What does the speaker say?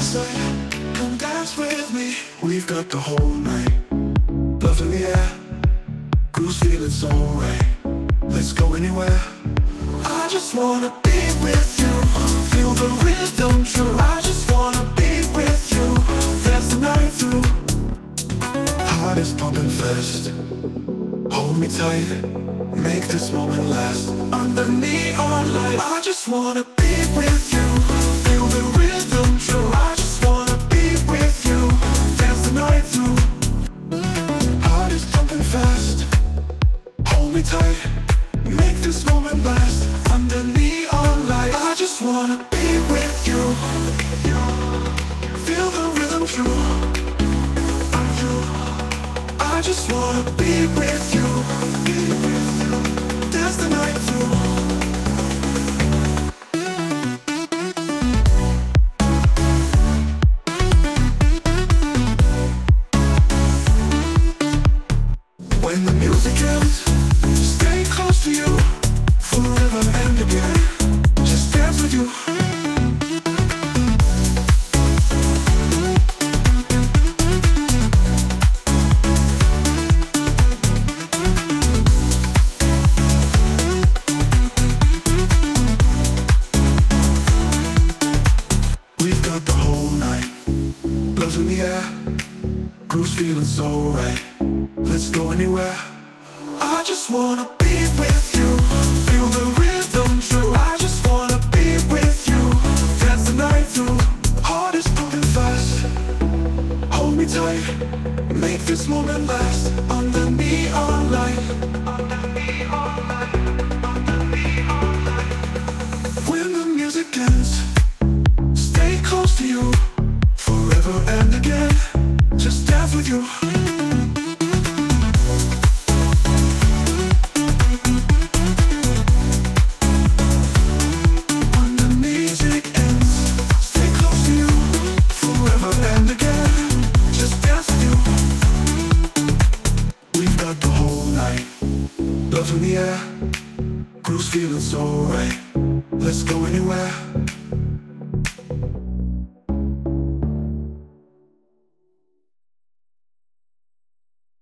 side, come dance with me. We've got the whole night, love in the air, cruise feeling so right. Let's go anywhere. I just wanna be with you, feel the rhythm true. I just wanna be with you, dance the night through. Heart is pumping fast, hold me tight, make this moment last. Under neon light, I just wanna be with you, feel the rhythm true. I just wanna be with you, dance the night through. Heart is pumping fast, hold me tight, make this moment last. Under neon light, I just wanna be with you, feel the rhythm true. I just wanna be with you, dance the night through. When the music ends, stay close to you, forever and again, just dance with you. We've got the whole night, love in the air, cruise feeling so right. Let's go anywhere. I just wanna be with you, feel the rhythm true. I just wanna be with you, dance the night through. Heart is pumping fast, hold me tight, make this moment last. Under neon light, under neon light, under neon light. When the music ends, stay close to you, forever and again, just dance with you. When the music ends, stay close to you, forever and again, just dance with you. We've got the whole night, love in the air, cruise feeling so right. Let's go anywhere.